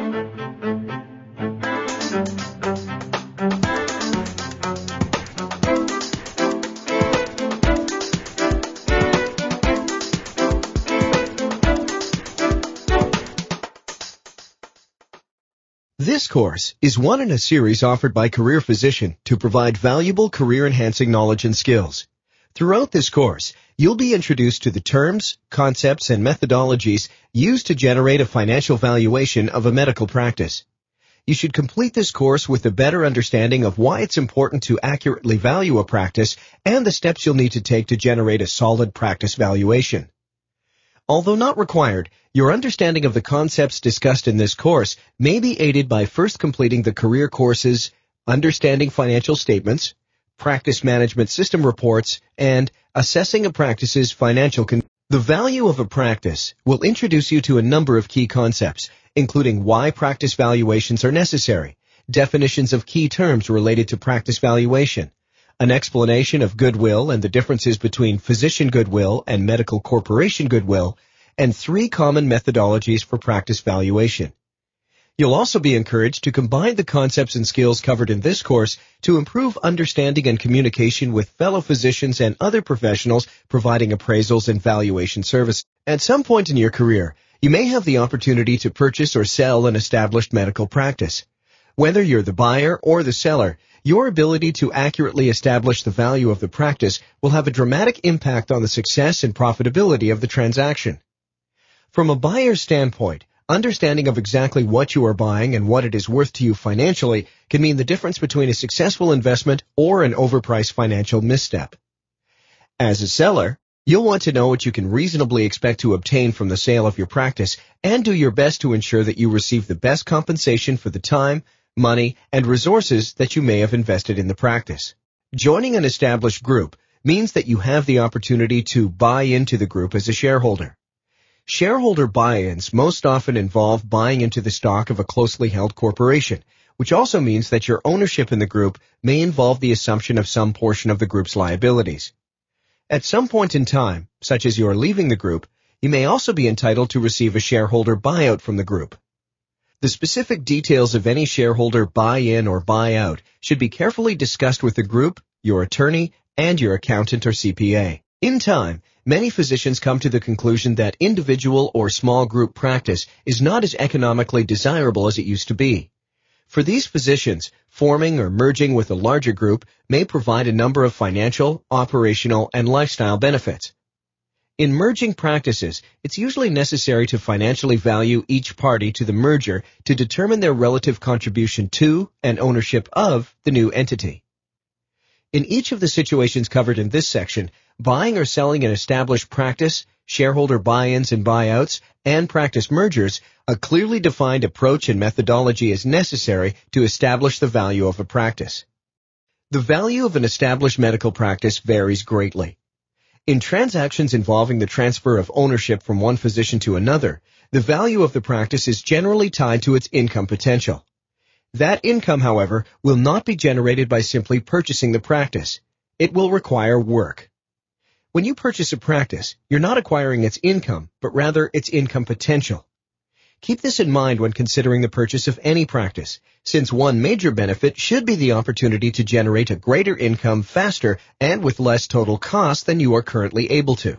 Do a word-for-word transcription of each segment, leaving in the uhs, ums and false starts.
This course is one in a series offered by Career Physician to provide valuable career-enhancing knowledge and skills. Throughout this course, you'll be introduced to the terms, concepts, and methodologies used to generate a financial valuation of a medical practice. You should complete this course with a better understanding of why it's important to accurately value a practice and the steps you'll need to take to generate a solid practice valuation. Although not required, your understanding of the concepts discussed in this course may be aided by first completing the career courses Understanding Financial Statements, Practice Management System Reports, and Assessing a Practice's Financial Condition. The value of a practice will introduce you to a number of key concepts, including why practice valuations are necessary, definitions of key terms related to practice valuation, an explanation of goodwill and the differences between physician goodwill and medical corporation goodwill, and three common methodologies for practice valuation. You'll also be encouraged to combine the concepts and skills covered in this course to improve understanding and communication with fellow physicians and other professionals providing appraisals and valuation services. At some point in your career, you may have the opportunity to purchase or sell an established medical practice. Whether you're the buyer or the seller, your ability to accurately establish the value of the practice will have a dramatic impact on the success and profitability of the transaction. From a buyer's standpoint, understanding of exactly what you are buying and what it is worth to you financially can mean the difference between a successful investment or an overpriced financial misstep. As a seller, you'll want to know what you can reasonably expect to obtain from the sale of your practice and do your best to ensure that you receive the best compensation for the time, money, and resources that you may have invested in the practice. Joining an established group means that you have the opportunity to buy into the group as a shareholder. Shareholder buy-ins most often involve buying into the stock of a closely held corporation, which also means that your ownership in the group may involve the assumption of some portion of the group's liabilities. At some point in time, such as you're leaving the group, you may also be entitled to receive a shareholder buyout from the group. The specific details of any shareholder buy-in or buy-out should be carefully discussed with the group, your attorney, and your accountant or C P A. In time, many physicians come to the conclusion that individual or small group practice is not as economically desirable as it used to be. For these physicians, forming or merging with a larger group may provide a number of financial, operational, and lifestyle benefits. In merging practices, it's usually necessary to financially value each party to the merger to determine their relative contribution to and ownership of the new entity. In each of the situations covered in this section, buying or selling an established practice, shareholder buy-ins and buyouts, and practice mergers, a clearly defined approach and methodology is necessary to establish the value of a practice. The value of an established medical practice varies greatly. In transactions involving the transfer of ownership from one physician to another, the value of the practice is generally tied to its income potential. That income, however, will not be generated by simply purchasing the practice. It will require work. When you purchase a practice, you're not acquiring its income, but rather its income potential. Keep this in mind when considering the purchase of any practice, since one major benefit should be the opportunity to generate a greater income faster and with less total cost than you are currently able to.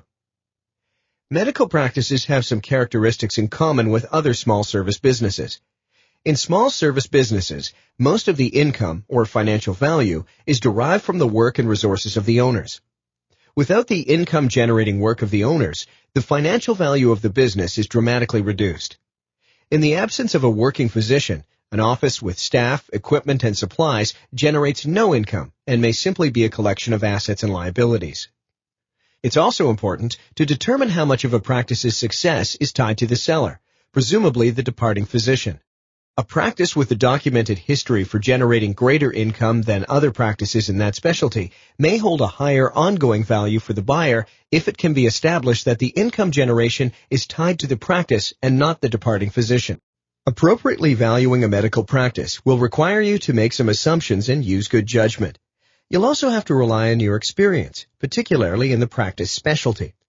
Medical practices have some characteristics in common with other small service businesses. In small service businesses, most of the income, or financial value, is derived from the work and resources of the owners. Without the income-generating work of the owners, the financial value of the business is dramatically reduced. In the absence of a working physician, an office with staff, equipment, and supplies generates no income and may simply be a collection of assets and liabilities. It's also important to determine how much of a practice's success is tied to the seller, presumably the departing physician. A practice with a documented history for generating greater income than other practices in that specialty may hold a higher ongoing value for the buyer if it can be established that the income generation is tied to the practice and not the departing physician. Appropriately valuing a medical practice will require you to make some assumptions and use good judgment. You'll also have to rely on your experience, particularly in the practice specialty.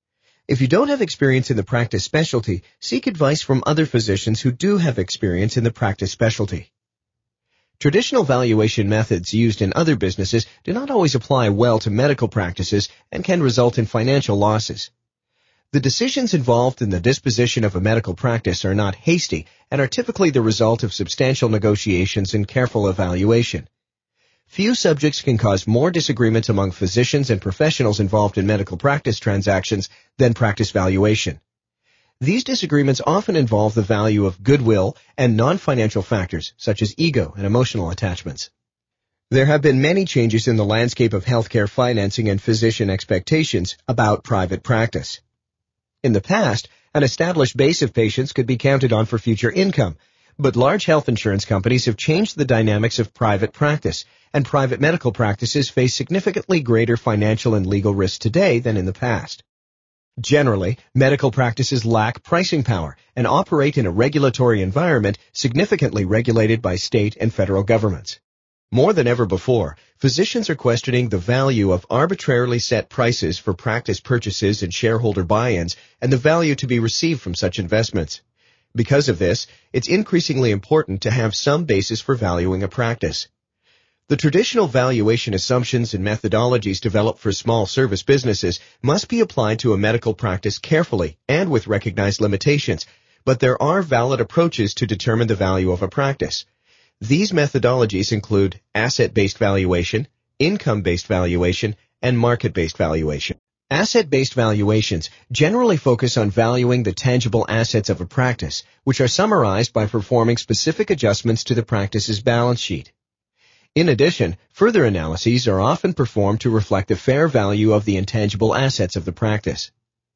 If you don't have experience in the practice specialty, seek advice from other physicians who do have experience in the practice specialty. Traditional valuation methods used in other businesses do not always apply well to medical practices and can result in financial losses. The decisions involved in the disposition of a medical practice are not hasty and are typically the result of substantial negotiations and careful evaluation. Few subjects can cause more disagreement among physicians and professionals involved in medical practice transactions than practice valuation. These disagreements often involve the value of goodwill and non-financial factors such as ego and emotional attachments. There have been many changes in the landscape of healthcare financing and physician expectations about private practice. In the past, an established base of patients could be counted on for future income, but large health insurance companies have changed the dynamics of private practice, and private medical practices face significantly greater financial and legal risks today than in the past. Generally, medical practices lack pricing power and operate in a regulatory environment significantly regulated by state and federal governments. More than ever before, physicians are questioning the value of arbitrarily set prices for practice purchases and shareholder buy-ins and the value to be received from such investments. Because of this, it's increasingly important to have some basis for valuing a practice. The traditional valuation assumptions and methodologies developed for small service businesses must be applied to a medical practice carefully and with recognized limitations, but there are valid approaches to determine the value of a practice. These methodologies include asset-based valuation, income-based valuation, and market-based valuation. Asset-based valuations generally focus on valuing the tangible assets of a practice, which are summarized by performing specific adjustments to the practice's balance sheet. In addition, further analyses are often performed to reflect the fair value of the intangible assets of the practice.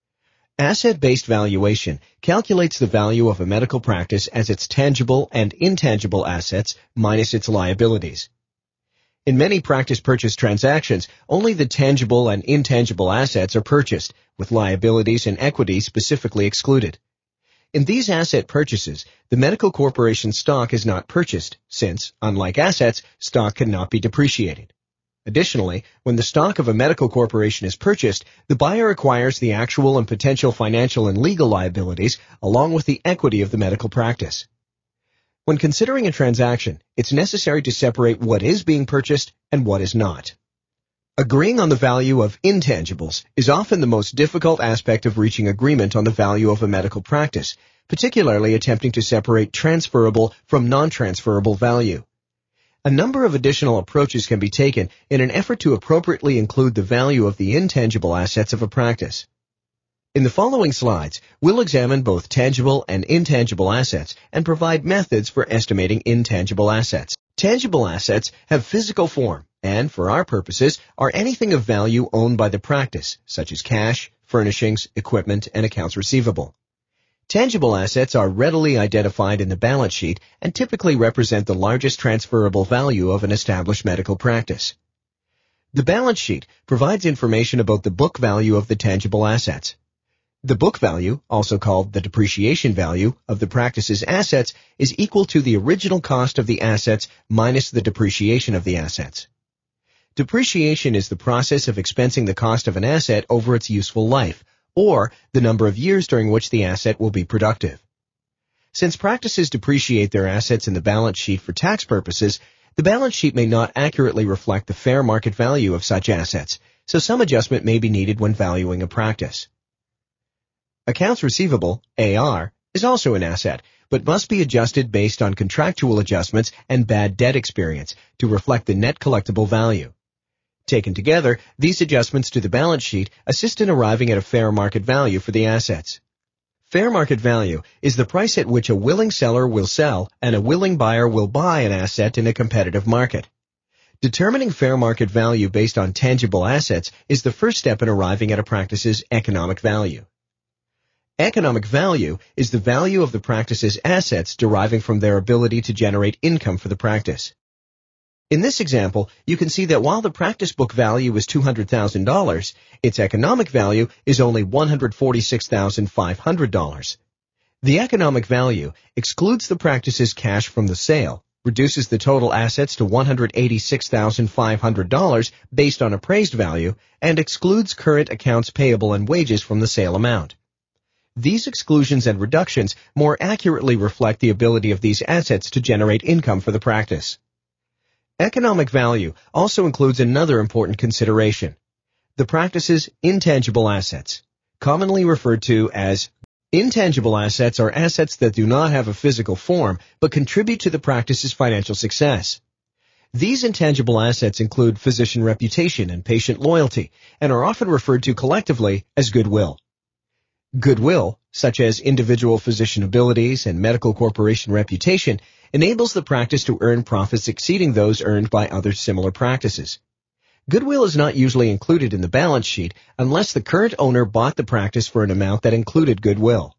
Asset-based valuation calculates the value of a medical practice as its tangible and intangible assets minus its liabilities. In many practice purchase transactions, only the tangible and intangible assets are purchased, with liabilities and equity specifically excluded. In these asset purchases, the medical corporation stock is not purchased, since, unlike assets, stock cannot be depreciated. Additionally, when the stock of a medical corporation is purchased, the buyer acquires the actual and potential financial and legal liabilities, along with the equity of the medical practice. When considering a transaction, it's necessary to separate what is being purchased and what is not. Agreeing on the value of intangibles is often the most difficult aspect of reaching agreement on the value of a medical practice, particularly attempting to separate transferable from non-transferable value. A number of additional approaches can be taken in an effort to appropriately include the value of the intangible assets of a practice. In the following slides, we'll examine both tangible and intangible assets and provide methods for estimating intangible assets. Tangible assets have physical form and, for our purposes, are anything of value owned by the practice, such as cash, furnishings, equipment, and accounts receivable. Tangible assets are readily identified in the balance sheet and typically represent the largest transferable value of an established medical practice. The balance sheet provides information about the book value of the tangible assets. The book value, also called the depreciation value, of the practice's assets is equal to the original cost of the assets minus the depreciation of the assets. Depreciation is the process of expensing the cost of an asset over its useful life, or the number of years during which the asset will be productive. Since practices depreciate their assets in the balance sheet for tax purposes, the balance sheet may not accurately reflect the fair market value of such assets, so some adjustment may be needed when valuing a practice. Accounts receivable, A R, is also an asset, but must be adjusted based on contractual adjustments and bad debt experience to reflect the net collectible value. Taken together, these adjustments to the balance sheet assist in arriving at a fair market value for the assets. Fair market value is the price at which a willing seller will sell and a willing buyer will buy an asset in a competitive market. Determining fair market value based on tangible assets is the first step in arriving at a practice's economic value. Economic value is the value of the practice's assets deriving from their ability to generate income for the practice. In this example, you can see that while the practice book value is two hundred thousand dollars, its economic value is only one hundred forty-six thousand five hundred dollars. The economic value excludes the practice's cash from the sale, reduces the total assets to one hundred eighty-six thousand five hundred dollars based on appraised value, and excludes current accounts payable and wages from the sale amount. These exclusions and reductions more accurately reflect the ability of these assets to generate income for the practice. Economic value also includes another important consideration: the practice's intangible assets, commonly referred to as intangible assets are assets that do not have a physical form but contribute to the practice's financial success. These intangible assets include physician reputation and patient loyalty and are often referred to collectively as goodwill. Goodwill, such as individual physician abilities and medical corporation reputation, enables the practice to earn profits exceeding those earned by other similar practices. Goodwill is not usually included in the balance sheet unless the current owner bought the practice for an amount that included goodwill.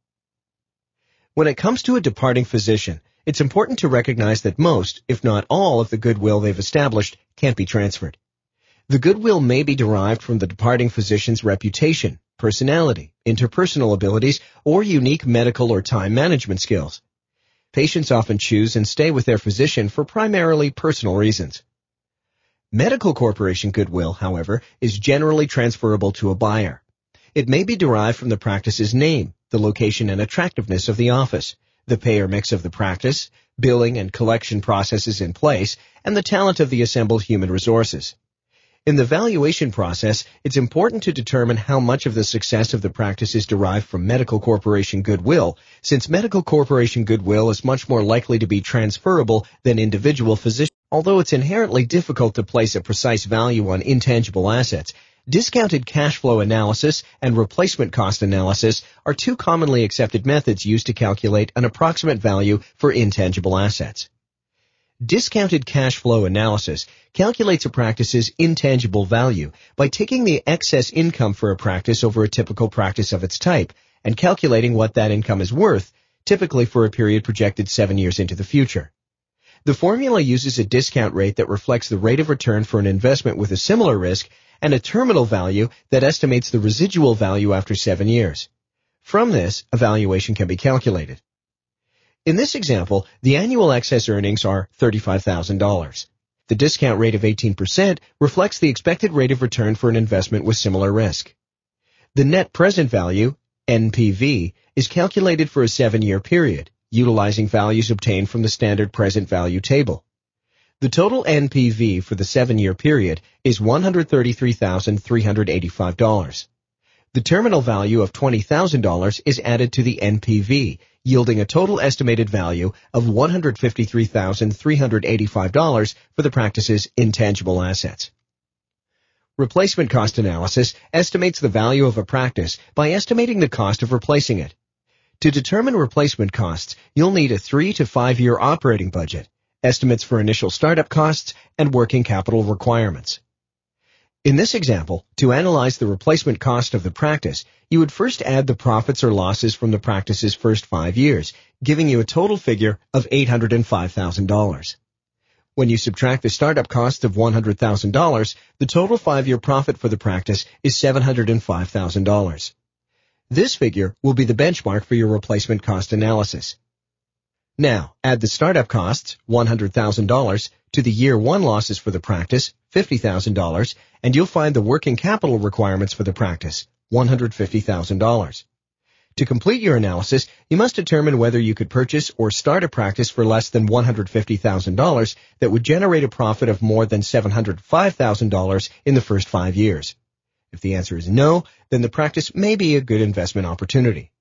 When it comes to a departing physician, it's important to recognize that most, if not all, of the goodwill they've established can't be transferred. The goodwill may be derived from the departing physician's reputation, personality, interpersonal abilities, or unique medical or time management skills. Patients often choose and stay with their physician for primarily personal reasons. Medical corporation goodwill, however, is generally transferable to a buyer. It may be derived from the practice's name, the location and attractiveness of the office, the payer mix of the practice, billing and collection processes in place, and the talent of the assembled human resources. In the valuation process, it's important to determine how much of the success of the practice is derived from medical corporation goodwill, since medical corporation goodwill is much more likely to be transferable than individual physician. Although it's inherently difficult to place a precise value on intangible assets, discounted cash flow analysis and replacement cost analysis are two commonly accepted methods used to calculate an approximate value for intangible assets. Discounted cash flow analysis calculates a practice's intangible value by taking the excess income for a practice over a typical practice of its type and calculating what that income is worth, typically for a period projected seven years into the future. The formula uses a discount rate that reflects the rate of return for an investment with a similar risk and a terminal value that estimates the residual value after seven years. From this, a valuation can be calculated. In this example, the annual excess earnings are thirty-five thousand dollars. The discount rate of eighteen percent reflects the expected rate of return for an investment with similar risk. The net present value, N P V, is calculated for a seven-year period, utilizing values obtained from the standard present value table. The total N P V for the seven-year period is one hundred thirty-three thousand three hundred eighty-five dollars. The terminal value of twenty thousand dollars is added to the N P V, yielding a total estimated value of one hundred fifty-three thousand three hundred eighty-five dollars for the practice's intangible assets. Replacement cost analysis estimates the value of a practice by estimating the cost of replacing it. To determine replacement costs, you'll need a three to five year operating budget, estimates for initial startup costs, and working capital requirements. In this example, to analyze the replacement cost of the practice, you would first add the profits or losses from the practice's first five years, giving you a total figure of eight hundred five thousand dollars. When you subtract the startup cost of one hundred thousand dollars, the total five-year profit for the practice is seven hundred five thousand dollars. This figure will be the benchmark for your replacement cost analysis. Now, add the startup costs, one hundred thousand dollars, to the year one losses for the practice, fifty thousand dollars, and you'll find the working capital requirements for the practice, one hundred fifty thousand dollars. To complete your analysis, you must determine whether you could purchase or start a practice for less than one hundred fifty thousand dollars that would generate a profit of more than seven hundred five thousand dollars in the first five years. If the answer is no, then the practice may be a good investment opportunity.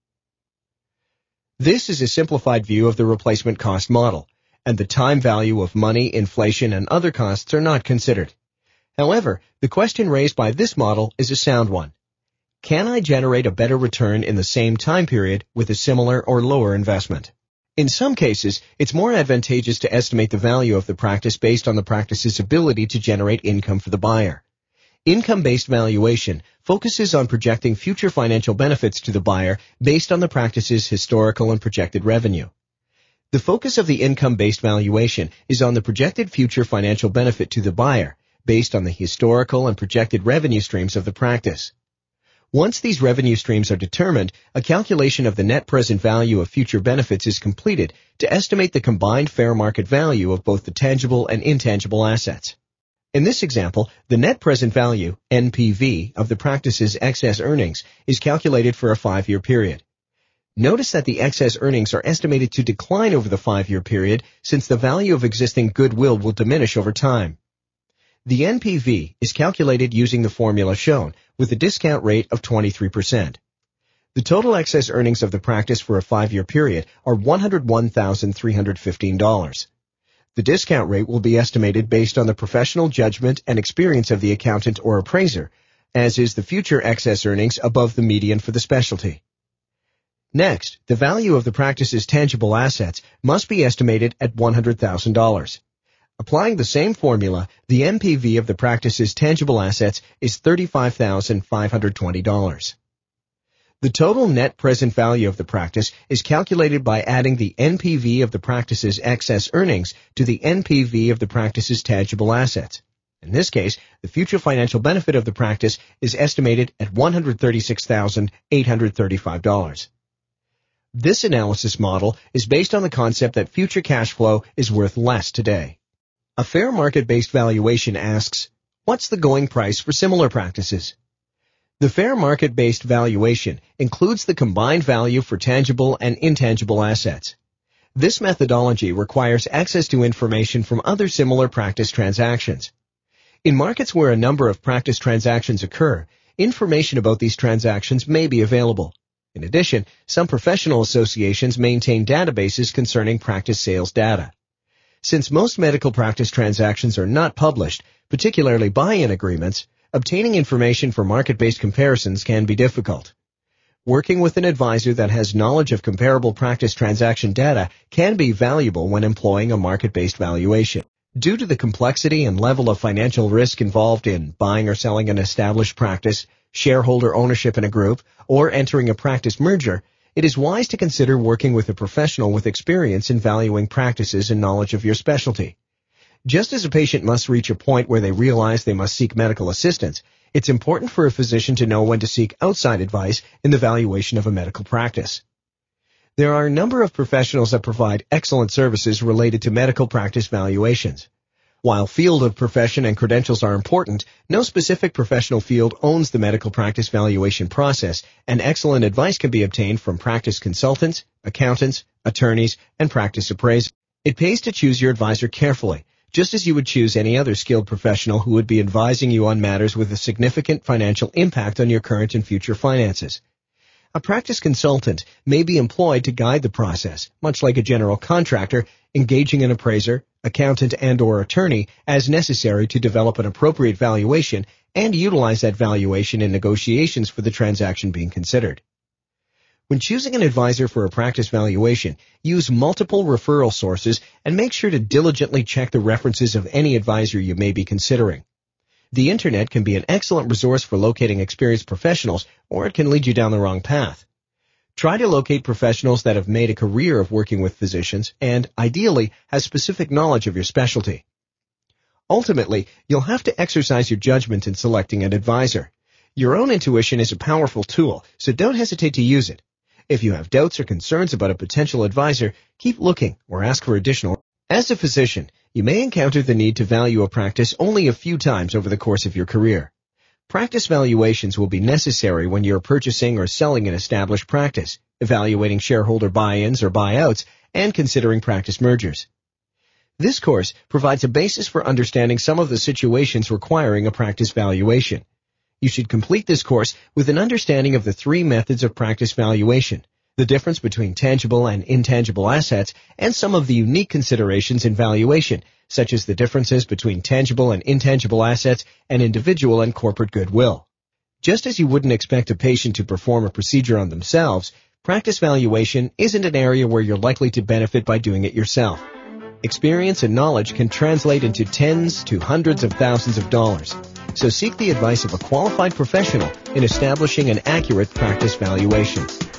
This is a simplified view of the replacement cost model, and the time value of money, inflation, and other costs are not considered. However, the question raised by this model is a sound one. Can I generate a better return in the same time period with a similar or lower investment? In some cases, it's more advantageous to estimate the value of the practice based on the practice's ability to generate income for the buyer. Income-based valuation focuses on projecting future financial benefits to the buyer based on the practice's historical and projected revenue. The focus of the income-based valuation is on the projected future financial benefit to the buyer based on the historical and projected revenue streams of the practice. Once these revenue streams are determined, a calculation of the net present value of future benefits is completed to estimate the combined fair market value of both the tangible and intangible assets. In this example, the net present value, N P V, of the practice's excess earnings is calculated for a five-year period. Notice that the excess earnings are estimated to decline over the five-year period since the value of existing goodwill will diminish over time. The N P V is calculated using the formula shown, with a discount rate of twenty-three percent. The total excess earnings of the practice for a five-year period are one hundred one thousand three hundred fifteen dollars. The discount rate will be estimated based on the professional judgment and experience of the accountant or appraiser, as is the future excess earnings above the median for the specialty. Next, the value of the practice's tangible assets must be estimated at one hundred thousand dollars. Applying the same formula, the N P V of the practice's tangible assets is thirty-five thousand five hundred twenty dollars. The total net present value of the practice is calculated by adding the N P V of the practice's excess earnings to the N P V of the practice's tangible assets. In this case, the future financial benefit of the practice is estimated at one hundred thirty-six thousand eight hundred thirty-five dollars. This analysis model is based on the concept that future cash flow is worth less today. A fair market-based valuation asks, what's the going price for similar practices? The fair market-based valuation includes the combined value for tangible and intangible assets. This methodology requires access to information from other similar practice transactions. In markets where a number of practice transactions occur, information about these transactions may be available. In addition, some professional associations maintain databases concerning practice sales data. Since most medical practice transactions are not published, particularly buy-in agreements, obtaining information for market-based comparisons can be difficult. Working with an advisor that has knowledge of comparable practice transaction data can be valuable when employing a market-based valuation. Due to the complexity and level of financial risk involved in buying or selling an established practice, shareholder ownership in a group, or entering a practice merger, it is wise to consider working with a professional with experience in valuing practices and knowledge of your specialty. Just as a patient must reach a point where they realize they must seek medical assistance, it's important for a physician to know when to seek outside advice in the valuation of a medical practice. There are a number of professionals that provide excellent services related to medical practice valuations. While field of profession and credentials are important, no specific professional field owns the medical practice valuation process, and excellent advice can be obtained from practice consultants, accountants, attorneys, and practice appraisers. It pays to choose your advisor carefully, just as you would choose any other skilled professional who would be advising you on matters with a significant financial impact on your current and future finances. A practice consultant may be employed to guide the process, much like a general contractor, engaging an appraiser, accountant, and or attorney as necessary to develop an appropriate valuation and utilize that valuation in negotiations for the transaction being considered. When choosing an advisor for a practice valuation, use multiple referral sources and make sure to diligently check the references of any advisor you may be considering. The Internet can be an excellent resource for locating experienced professionals, or it can lead you down the wrong path. Try to locate professionals that have made a career of working with physicians and, ideally, have specific knowledge of your specialty. Ultimately, you'll have to exercise your judgment in selecting an advisor. Your own intuition is a powerful tool, so don't hesitate to use it. If you have doubts or concerns about a potential advisor, keep looking or ask for additional. As a physician, you may encounter the need to value a practice only a few times over the course of your career. Practice valuations will be necessary when you're purchasing or selling an established practice, evaluating shareholder buy-ins or buyouts, and considering practice mergers. This course provides a basis for understanding some of the situations requiring a practice valuation. You should complete this course with an understanding of the three methods of practice valuation, the difference between tangible and intangible assets, and some of the unique considerations in valuation, such as the differences between tangible and intangible assets and individual and corporate goodwill. Just as you wouldn't expect a patient to perform a procedure on themselves, practice valuation isn't an area where you're likely to benefit by doing it yourself. Experience and knowledge can translate into tens to hundreds of thousands of dollars, so seek the advice of a qualified professional in establishing an accurate practice valuation.